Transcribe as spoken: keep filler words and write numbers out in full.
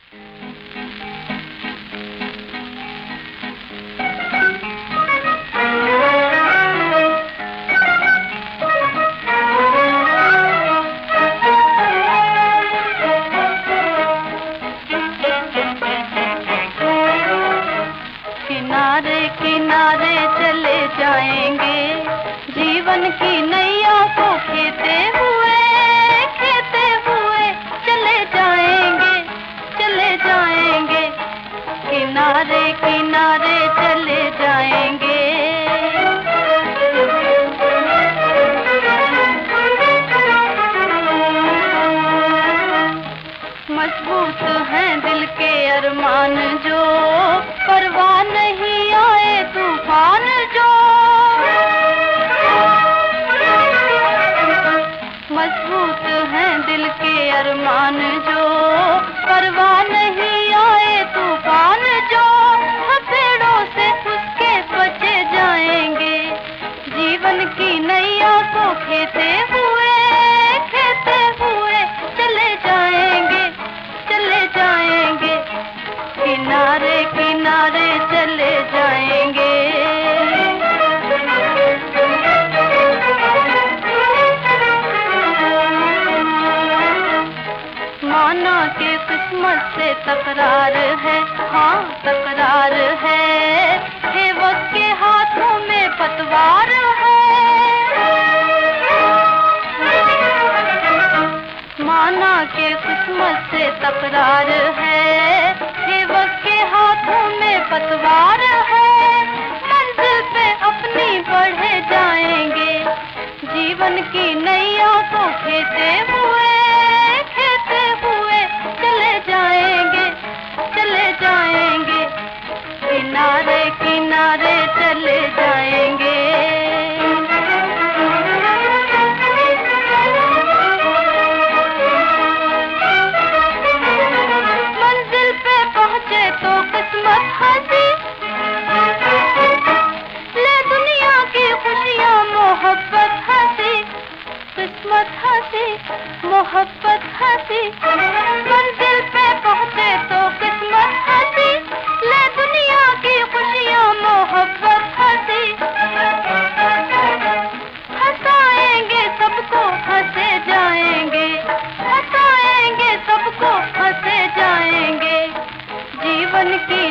किनारे किनारे चले जाएंगे, जीवन की नैया को खेते हुए खेते हुए चले जाएंगे चले जाएंगे, किनारे किनारे चले जाएंगे। मजबूत हैं दिल के अरमान जो, परवाह नहीं आए तूफान जो। मजबूत हैं दिल के अरमान जो, परवाह नहीं आए तूफान जो। हथेड़ों से उसके बचे जाएंगे, जीवन की नैया को खेते हुए खेते हुए चले जाएंगे चले जाएंगे, किनारे किनारे चले जाएंगे। माना कि किस्मत से तकरार है, हाँ तकरार है, हे वक्त के हाथों में पतवार है। माना कि किस्मत से तकरार है, हे वक्त के हाथों में पतवार है। मंजिल पे अपनी बढ़े जाएंगे, जीवन की नैया को खेते हुए खेते हुए चले जाएंगे चले जाएंगे, किनारे किनारे चले जाएंगे। मंजिल पे पहुंचे तो किस्मत हंसी, ले दुनिया की खुशियां मोहब्बत हंसी, किस्मत हंसी मोहब्बत हंसी। मंजिल पे पहुंचे तो किस्मत हंसी, ले दुनिया की खुशियां मोहब्बत हंसी। हंसाएंगे सबको हंसे जाएंगे, हंसाएंगे सबको हंसे जाएंगे, जीवन की